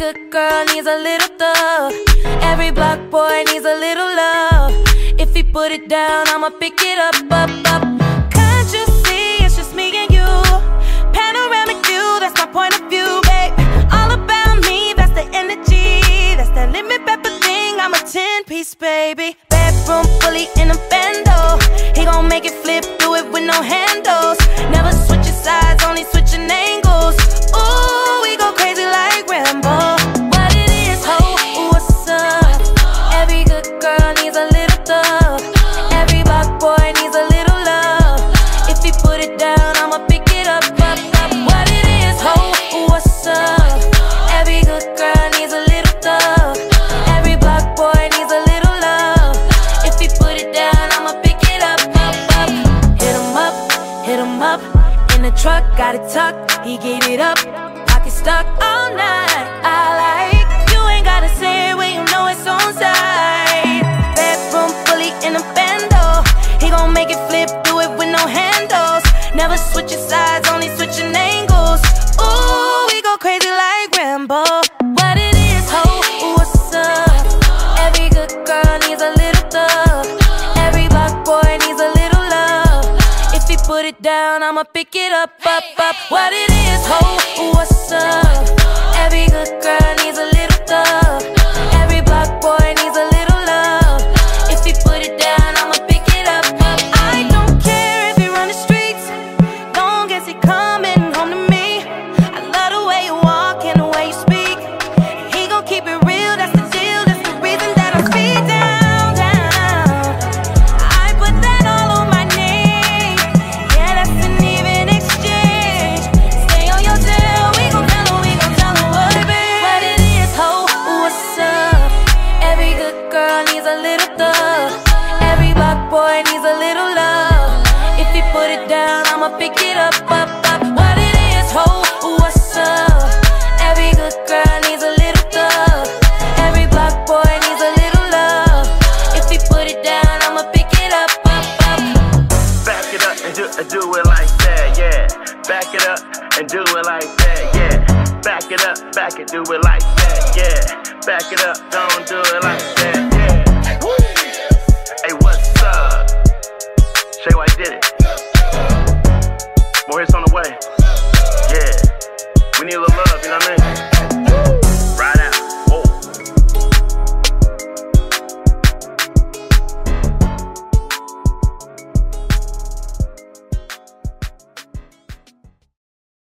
good girl needs a little thug. Every block boy needs a little love. If he put it down, I'ma pick it up, up, up. Can't you see it's just me and you? Panoramic view, that's my point of view, babe. All about me, that's the energy. That's that lemon pepper thing, I'm a 10-piece, baby. Bedroom fully in a bando. He gon' make it flip, do it with no handles. Never switching sides, only switching angles. Ooh, we go crazy like Rambo. What it is, ho, what's up? Every good girl needs a little thug. Every block boy needs a little love. If he put it down, I'ma pick it up, up, up. What it is, ho, what's up? Every good girl needs a little thug. Every block boy needs a little love. If he put it down, I'ma pick it up, up, up. Hit him up, in the truck, got it tucked, he get it up. Pocket stuck all night, I like. You ain't gotta say it when you know it's on side. Bedroom fully in a bando. He gon' make it flip, do it with no handles. Never switching sides, only switching angles. Ooh, we go crazy like Rambo. What it is, ho, what's up? Every good girl needs a little thug. Every block boy needs a little love. If he put it down, I'ma pick it up, up, up. What it is, ho, what's up? Every good girl needs a little thug. Every block boy needs a little love. If he put it down, I'ma pick it up, up. I don't care if he run the streets, long as he coming home to me. I love the way you walk and the way you speak. He gon' keep it real, that's the deal. That's the reason that I'm speed down, down. I put that all on my name. Yeah, that's an even exchange. Stay on your tail, we gon' tell her what it be. What it is, ho, what's up? Every good girl needs a little thug. Every block boy needs a little love. If he put it down, I'ma pick it up, up, up. What it is, ho, what's up? Every good girl needs a little thug. Every block boy needs a little love. If he put it down, I'ma pick it up, up, up. Back it up and do it like that, yeah. Back it up and do it like that, yeah. Back it up, do it like that, yeah. Back it up, don't do it like that.